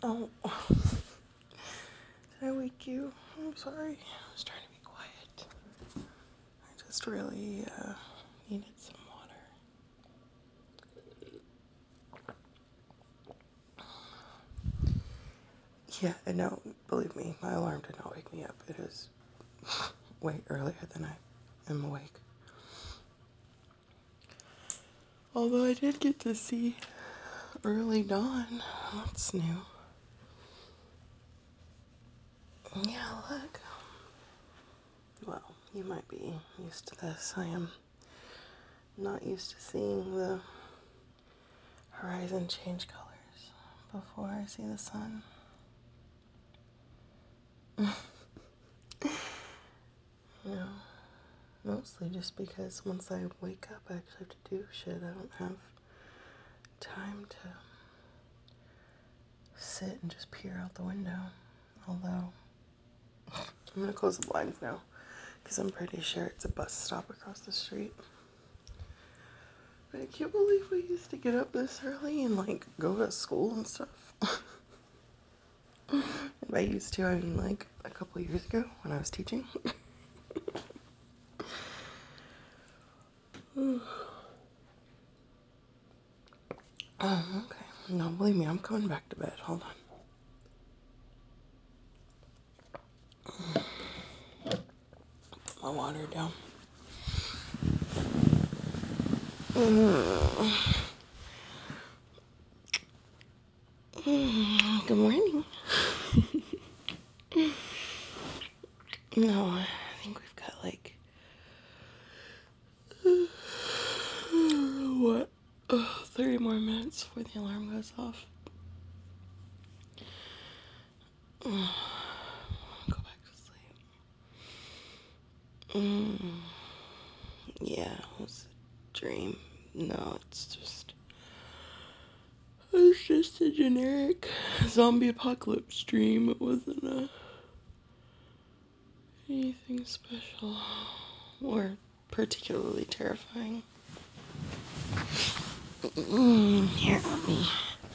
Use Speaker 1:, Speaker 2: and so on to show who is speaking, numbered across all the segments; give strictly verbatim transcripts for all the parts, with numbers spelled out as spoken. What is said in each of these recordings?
Speaker 1: Oh, did I wake you? I'm sorry. I was trying to be quiet. I just really uh, needed some water. Yeah, and no, believe me, my alarm did not wake me up. It is way earlier than I am awake. Although I did get to see early dawn. That's new. Yeah, look. Well, you might be used to this. I am not used to seeing the horizon change colors before I see the sun. You know, mostly just because once I wake up, I actually have to do shit. I don't have time to sit and just peer out the window. Although, I'm gonna close the blinds now because I'm pretty sure it's a bus stop across the street. But I can't believe we used to get up this early and like go to school and stuff. And by used to, I mean like a couple years ago when I was teaching. Um, okay. No, believe me, I'm coming back to bed. Hold on. Put my water down. Mm. Mm. Good morning. No, I think we've got like what? Uh, thirty more minutes before the alarm goes off. Mm. Go back to sleep. Mm. Yeah, it was a dream. No, it's just it's just a generic zombie apocalypse dream. It wasn't a anything special or particularly terrifying. Mm, here, let me,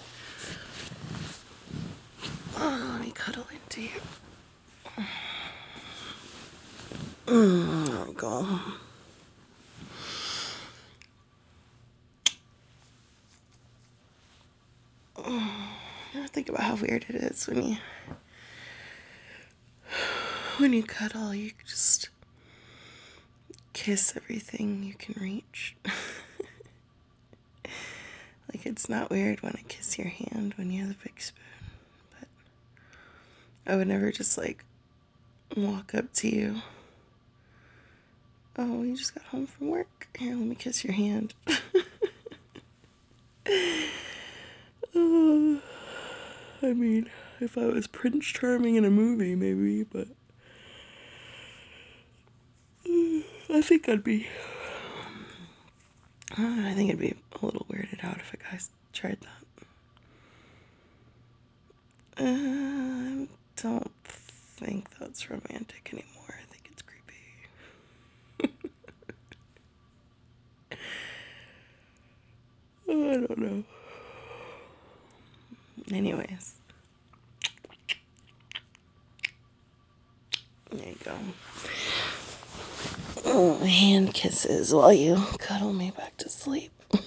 Speaker 1: oh, let me cuddle into you. Mm, there we go. You ever think about how weird it is when you when you cuddle, you just kiss everything you can reach. Like, it's not weird when I kiss your hand when you have the big spoon, but I would never just like walk up to you. Oh, you just got home from work. Here, let me kiss your hand. uh, I mean, if I was Prince Charming in a movie, maybe, but uh, I think I'd be. Uh, I think I'd be a little weirded out if a guy tried that. Uh, I don't think that's romantic anymore. I think it's creepy. I don't know. Anyways, there you go. Oh, hand kisses while you cuddle me back to sleep.